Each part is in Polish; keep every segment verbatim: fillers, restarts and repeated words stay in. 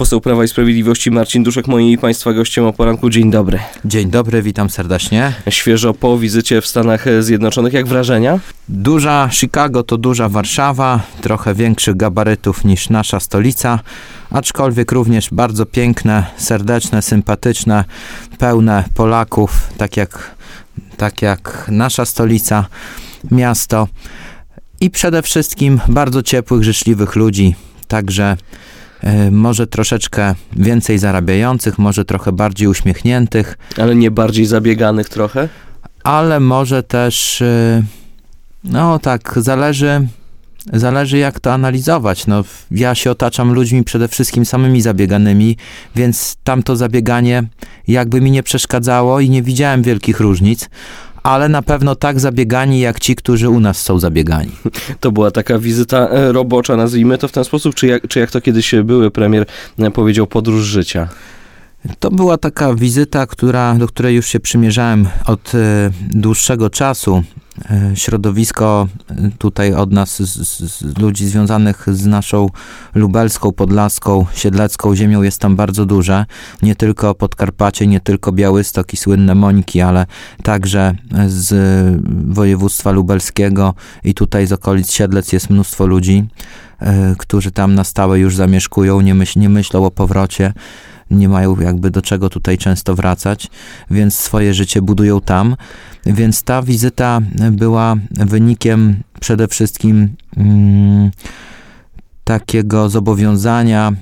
poseł Prawa i Sprawiedliwości Marcin Duszek, moim i Państwa gościem o poranku. Dzień dobry. Dzień dobry, witam serdecznie. Świeżo po wizycie w Stanach Zjednoczonych. Jak wrażenia? Duża Chicago to duża Warszawa, trochę większych gabarytów niż nasza stolica, aczkolwiek również bardzo piękne, serdeczne, sympatyczne, pełne Polaków, tak jak, tak jak nasza stolica, miasto. I przede wszystkim bardzo ciepłych, życzliwych ludzi, także y, może troszeczkę więcej zarabiających, może trochę bardziej uśmiechniętych. Ale nie bardziej zabieganych trochę? Ale może też, y, no tak, zależy, zależy jak to analizować. No, ja się otaczam ludźmi przede wszystkim samymi zabieganymi, więc tamto zabieganie jakby mi nie przeszkadzało i nie widziałem wielkich różnic. Ale na pewno tak zabiegani jak ci, którzy u nas są zabiegani. To była taka wizyta robocza, nazwijmy to w ten sposób, czy jak, czy jak to kiedyś były premier powiedział, podróż życia? To była taka wizyta, która, do której już się przymierzałem od e, dłuższego czasu. E, środowisko tutaj od nas, z, z ludzi związanych z naszą lubelską, podlaską, siedlecką ziemią jest tam bardzo duże. Nie tylko Podkarpacie, nie tylko Białystok i słynne Mońki, ale także z województwa lubelskiego i tutaj z okolic Siedlec jest mnóstwo ludzi, e, którzy tam na stałe już zamieszkują, nie, myśl, nie myślą o powrocie. Nie mają jakby do czego tutaj często wracać, więc swoje życie budują tam. Więc ta wizyta była wynikiem przede wszystkim mm, takiego zobowiązania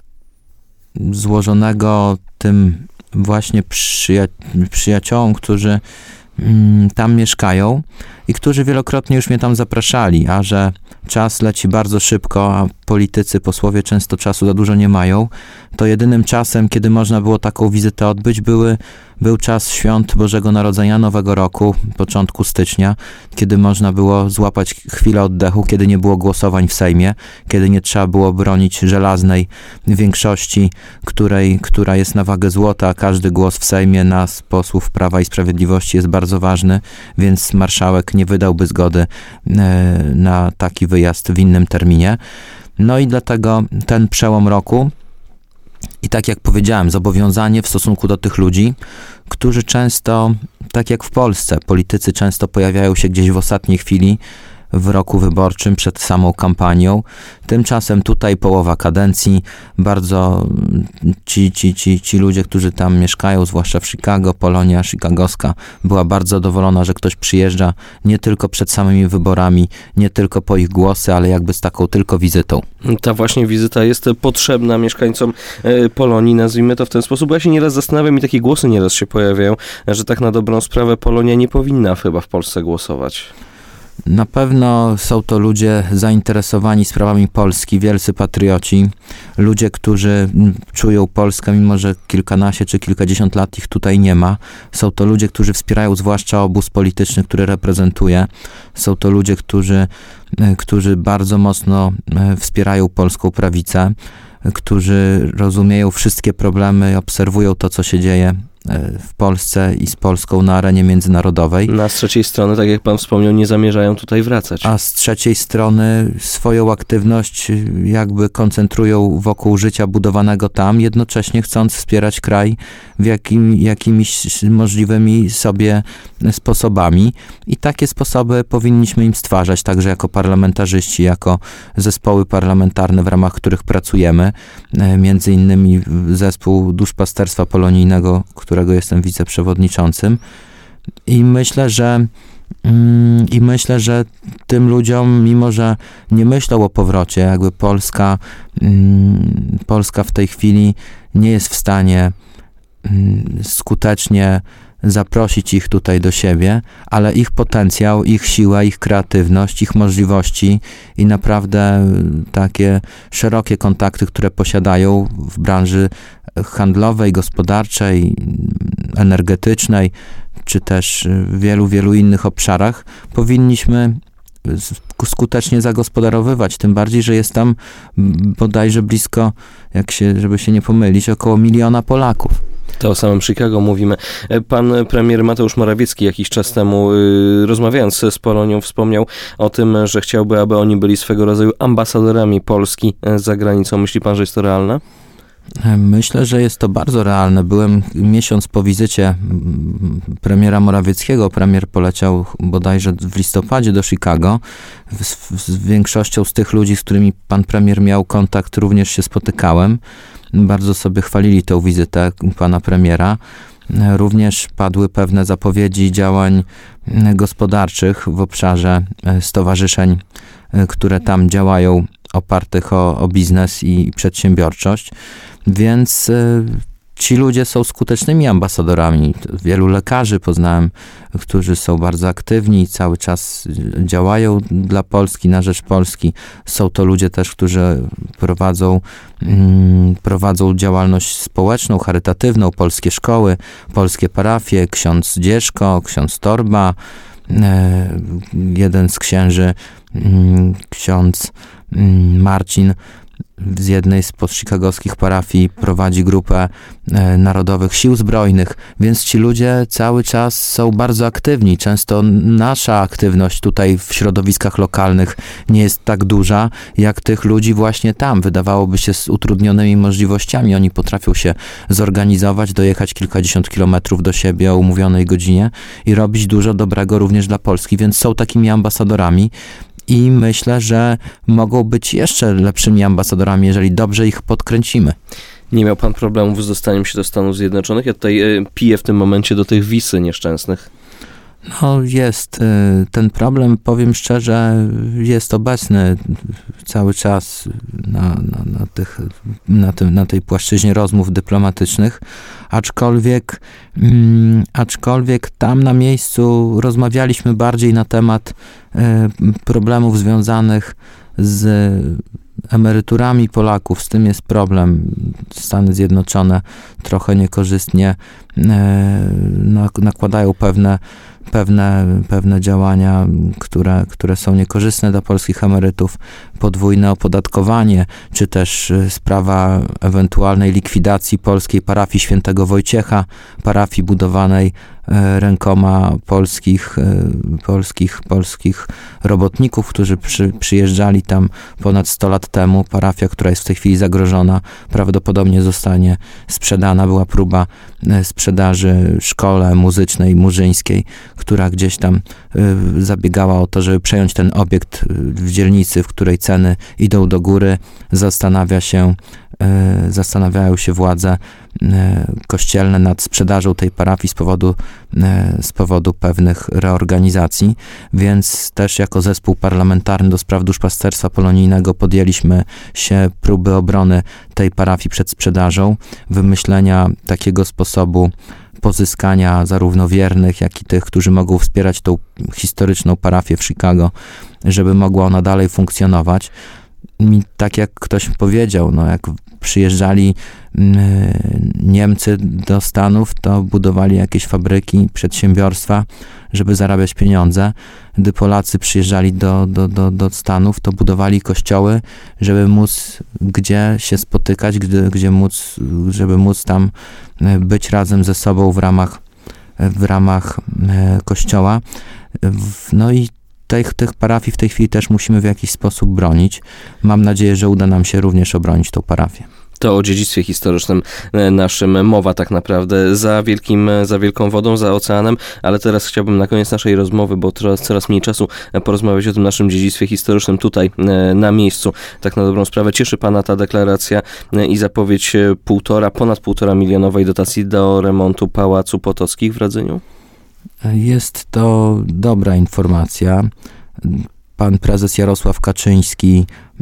złożonego tym właśnie przyja- przyjaciołom, którzy mm, tam mieszkają i którzy wielokrotnie już mnie tam zapraszali, a że czas leci bardzo szybko, a politycy, posłowie często czasu za dużo nie mają, to jedynym czasem, kiedy można było taką wizytę odbyć, były, był czas świąt Bożego Narodzenia, Nowego Roku, początku stycznia, kiedy można było złapać chwilę oddechu, kiedy nie było głosowań w Sejmie, kiedy nie trzeba było bronić żelaznej większości, której, która jest na wagę złota. Każdy głos w Sejmie nas, posłów Prawa i Sprawiedliwości, jest bardzo ważny, więc marszałek nie wydałby zgody e, na taki wyjazd w innym terminie. No i dlatego ten przełom roku i tak jak powiedziałem, zobowiązanie w stosunku do tych ludzi, którzy często, tak jak w Polsce, politycy często pojawiają się gdzieś w ostatniej chwili w roku wyborczym, przed samą kampanią. Tymczasem tutaj połowa kadencji, bardzo ci, ci, ci, ci ludzie, którzy tam mieszkają, zwłaszcza w Chicago, Polonia chicagowska, była bardzo zadowolona, że ktoś przyjeżdża nie tylko przed samymi wyborami, nie tylko po ich głosy, ale jakby z taką tylko wizytą. Ta właśnie wizyta jest potrzebna mieszkańcom Polonii, nazwijmy to w ten sposób. Ja się nieraz zastanawiam i takie głosy nieraz się pojawiają, że tak na dobrą sprawę Polonia nie powinna chyba w Polsce głosować. Na pewno są to ludzie zainteresowani sprawami Polski, wielcy patrioci, ludzie, którzy czują Polskę, mimo że kilkanaście czy kilkadziesiąt lat ich tutaj nie ma. Są to ludzie, którzy wspierają zwłaszcza obóz polityczny, który reprezentuję. Są to ludzie, którzy, którzy bardzo mocno wspierają polską prawicę, którzy rozumieją wszystkie problemy, obserwują to, co się dzieje w Polsce i z Polską na arenie międzynarodowej. No a z trzeciej strony, tak jak pan wspomniał, nie zamierzają tutaj wracać. A z trzeciej strony swoją aktywność jakby koncentrują wokół życia budowanego tam, jednocześnie chcąc wspierać kraj w jakim, jakimiś możliwymi sobie sposobami. I takie sposoby powinniśmy im stwarzać, także jako parlamentarzyści, jako zespoły parlamentarne, w ramach których pracujemy. Między innymi zespół duszpasterstwa polonijnego, którego jestem wiceprzewodniczącym. I myślę, że mm, i myślę, że tym ludziom, mimo że nie myślą o powrocie, jakby Polska, mm, Polska w tej chwili nie jest w stanie mm, skutecznie zaprosić ich tutaj do siebie, ale ich potencjał, ich siła, ich kreatywność, ich możliwości i naprawdę takie szerokie kontakty, które posiadają w branży handlowej, gospodarczej, energetycznej, czy też w wielu, wielu innych obszarach, powinniśmy skutecznie zagospodarowywać, tym bardziej, że jest tam bodajże blisko, jak się, żeby się nie pomylić, około miliona Polaków. To o samym Chicago mówimy. Pan premier Mateusz Morawiecki jakiś czas temu, yy, rozmawiając z Polonią, wspomniał o tym, że chciałby, aby oni byli swego rodzaju ambasadorami Polski za granicą. Myśli pan, że jest to realne? Myślę, że jest to bardzo realne. Byłem miesiąc po wizycie premiera Morawieckiego. Premier poleciał bodajże w listopadzie do Chicago. Z, z większością z tych ludzi, z którymi pan premier miał kontakt, również się spotykałem. Bardzo sobie chwalili tę wizytę pana premiera. Również padły pewne zapowiedzi działań gospodarczych w obszarze stowarzyszeń, które tam działają, opartych o, o biznes i przedsiębiorczość, więc y, ci ludzie są skutecznymi ambasadorami. Wielu lekarzy poznałem, którzy są bardzo aktywni i cały czas działają dla Polski, na rzecz Polski. Są to ludzie też, którzy prowadzą, mm, prowadzą działalność społeczną, charytatywną, polskie szkoły, polskie parafie, ksiądz Dzieszko, ksiądz Torba, y, jeden z księży, y, ksiądz Marcin z jednej z podchicagowskich parafii prowadzi grupę e, Narodowych Sił Zbrojnych, więc ci ludzie cały czas są bardzo aktywni. Często nasza aktywność tutaj w środowiskach lokalnych nie jest tak duża, jak tych ludzi właśnie tam. Wydawałoby się z utrudnionymi możliwościami. Oni potrafią się zorganizować, dojechać kilkadziesiąt kilometrów do siebie o umówionej godzinie i robić dużo dobrego również dla Polski, więc są takimi ambasadorami. I myślę, że mogą być jeszcze lepszymi ambasadorami, jeżeli dobrze ich podkręcimy. Nie miał pan problemów z dostaniem się do Stanów Zjednoczonych? Ja tutaj y, piję w tym momencie do tych wisy nieszczęsnych. No jest. Y, ten problem, powiem szczerze, jest obecny cały czas na, na, na, tych, na, tym, na tej płaszczyźnie rozmów dyplomatycznych, aczkolwiek, mm, aczkolwiek tam na miejscu rozmawialiśmy bardziej na temat y, problemów związanych z emeryturami Polaków. Z tym jest problem. Stany Zjednoczone trochę niekorzystnie y, nakładają pewne Pewne, pewne działania, które, które są niekorzystne dla polskich emerytów, podwójne opodatkowanie, czy też sprawa ewentualnej likwidacji polskiej parafii Świętego Wojciecha, parafii budowanej rękoma polskich, polskich, polskich robotników, którzy przy, przyjeżdżali tam ponad sto lat temu. Parafia, która jest w tej chwili zagrożona, prawdopodobnie zostanie sprzedana. Była próba sprzedaży szkole muzycznej, murzyńskiej, która gdzieś tam y, zabiegała o to, żeby przejąć ten obiekt w dzielnicy, w której ceny idą do góry. Zastanawia się, y, zastanawiają się władze y, kościelne nad sprzedażą tej parafii z powodu, y, z powodu pewnych reorganizacji, więc też jako zespół parlamentarny do spraw duszpasterstwa polonijnego podjęliśmy się próby obrony tej parafii przed sprzedażą, wymyślenia takiego sposobu pozyskania zarówno wiernych, jak i tych, którzy mogą wspierać tą historyczną parafię w Chicago, żeby mogła ona dalej funkcjonować. I tak jak ktoś powiedział, no jak przyjeżdżali y, Niemcy do Stanów, to budowali jakieś fabryki, przedsiębiorstwa, żeby zarabiać pieniądze. Gdy Polacy przyjeżdżali do, do, do, do Stanów, to budowali kościoły, żeby móc gdzie się spotykać, gdy, gdzie móc, żeby móc tam być razem ze sobą w ramach, w ramach e, kościoła. No i Tych, tych parafii w tej chwili też musimy w jakiś sposób bronić. Mam nadzieję, że uda nam się również obronić tą parafię. To o dziedzictwie historycznym naszym mowa tak naprawdę za wielkim, za wielką wodą, za oceanem, ale teraz chciałbym na koniec naszej rozmowy, bo coraz, coraz mniej czasu, porozmawiać o tym naszym dziedzictwie historycznym tutaj na miejscu. Tak na dobrą sprawę cieszy pana ta deklaracja i zapowiedź półtora, ponad półtora milionowej dotacji do remontu Pałacu Potockich w Radzyniu? Jest to dobra informacja. Pan prezes Jarosław Kaczyński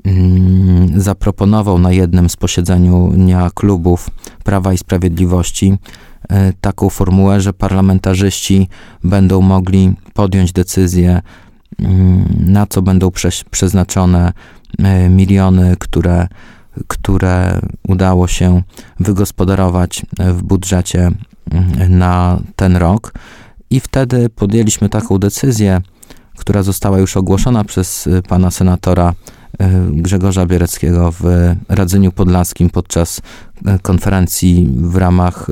mm, zaproponował na jednym z posiedzenia klubów Prawa i Sprawiedliwości y, taką formułę, że parlamentarzyści będą mogli podjąć decyzję, y, na co będą prze, przeznaczone y, miliony, które, które udało się wygospodarować w budżecie y, na ten rok. I wtedy podjęliśmy taką decyzję, która została już ogłoszona przez pana senatora Grzegorza Biereckiego w Radzyniu Podlaskim podczas konferencji w ramach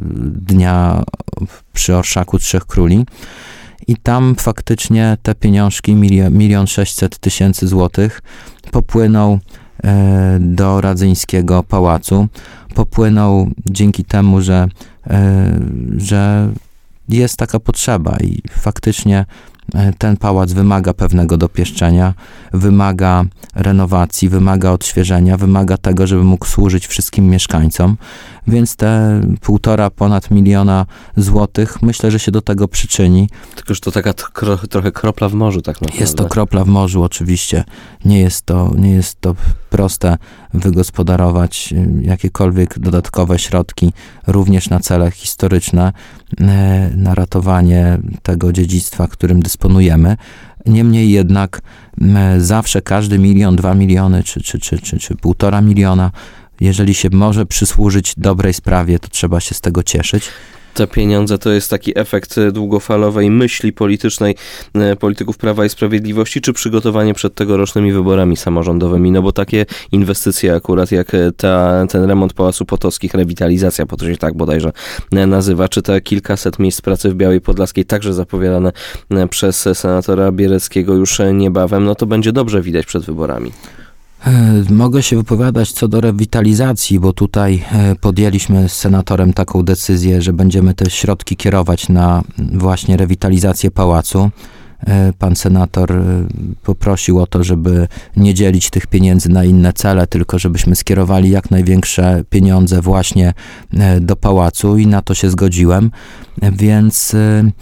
Dnia przy Orszaku Trzech Króli. I tam faktycznie te pieniążki, milion sześćset tysięcy złotych, popłyną do Radzyńskiego Pałacu. Popłynął dzięki temu, że, że jest taka potrzeba i faktycznie ten pałac wymaga pewnego dopieszczenia, wymaga renowacji, wymaga odświeżenia, wymaga tego, żeby mógł służyć wszystkim mieszkańcom, więc te półtora ponad miliona złotych myślę, że się do tego przyczyni. Tylko, że to taka kro, trochę kropla w morzu tak naprawdę. Jest to kropla w morzu oczywiście. Nie jest to, nie jest to proste wygospodarować jakiekolwiek dodatkowe środki również na cele historyczne, na ratowanie tego dziedzictwa, którym dysponujemy. Niemniej jednak zawsze każdy milion, dwa miliony czy, czy, czy, czy, czy półtora miliona, jeżeli się może przysłużyć dobrej sprawie, to trzeba się z tego cieszyć. Te pieniądze to jest taki efekt długofalowej myśli politycznej polityków Prawa i Sprawiedliwości, czy przygotowanie przed tegorocznymi wyborami samorządowymi? No bo takie inwestycje akurat jak ta, ten remont Pałacu Potockich, rewitalizacja, po to się tak bodajże nazywa, czy te kilkaset miejsc pracy w Białej Podlaskiej, także zapowiadane przez senatora Biereckiego już niebawem, no to będzie dobrze widać przed wyborami. Mogę się wypowiadać co do rewitalizacji, bo tutaj podjęliśmy z senatorem taką decyzję, że będziemy te środki kierować na właśnie rewitalizację pałacu. Pan senator poprosił o to, żeby nie dzielić tych pieniędzy na inne cele, tylko żebyśmy skierowali jak największe pieniądze właśnie do pałacu i na to się zgodziłem, więc...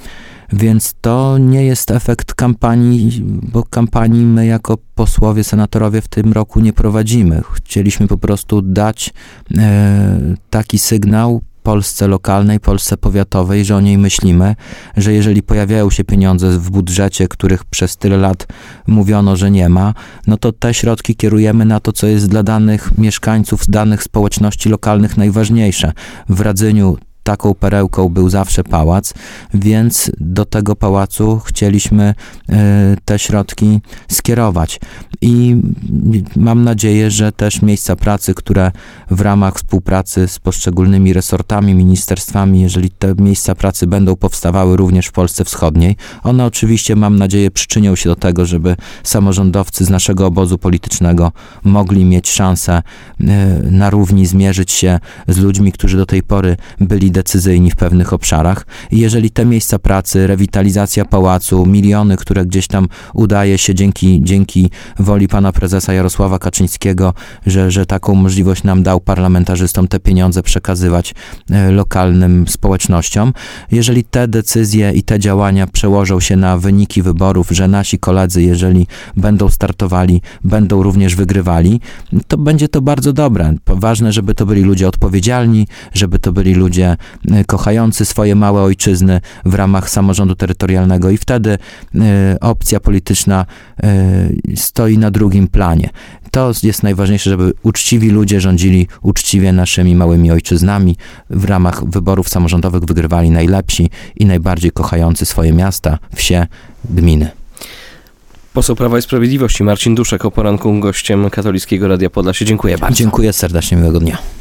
Więc to nie jest efekt kampanii, bo kampanii my jako posłowie, senatorowie w tym roku nie prowadzimy. Chcieliśmy po prostu dać e, taki sygnał Polsce lokalnej, Polsce powiatowej, że o niej myślimy, że jeżeli pojawiają się pieniądze w budżecie, których przez tyle lat mówiono, że nie ma, no to te środki kierujemy na to, co jest dla danych mieszkańców, danych społeczności lokalnych najważniejsze. W Radzyniu taką perełką był zawsze pałac, więc do tego pałacu chcieliśmy te środki skierować. I mam nadzieję, że też miejsca pracy, które w ramach współpracy z poszczególnymi resortami, ministerstwami, jeżeli te miejsca pracy będą powstawały również w Polsce Wschodniej, one oczywiście, mam nadzieję, przyczynią się do tego, żeby samorządowcy z naszego obozu politycznego mogli mieć szansę na równi zmierzyć się z ludźmi, którzy do tej pory byli decyzyjni w pewnych obszarach. I jeżeli te miejsca pracy, rewitalizacja pałacu, miliony, które gdzieś tam udaje się dzięki, dzięki woli pana prezesa Jarosława Kaczyńskiego, że, że taką możliwość nam dał parlamentarzystom te pieniądze przekazywać e, lokalnym społecznościom. Jeżeli te decyzje i te działania przełożą się na wyniki wyborów, że nasi koledzy, jeżeli będą startowali, będą również wygrywali, to będzie to bardzo dobre. Ważne, żeby to byli ludzie odpowiedzialni, żeby to byli ludzie kochający swoje małe ojczyzny w ramach samorządu terytorialnego i wtedy y, opcja polityczna y, stoi na drugim planie. To jest najważniejsze, żeby uczciwi ludzie rządzili uczciwie naszymi małymi ojczyznami. W ramach wyborów samorządowych wygrywali najlepsi i najbardziej kochający swoje miasta, wsie, gminy. Poseł Prawa i Sprawiedliwości Marcin Duszek o poranku gościem Katolickiego Radia Podlasie. Dziękuję bardzo. Dziękuję serdecznie, miłego dnia.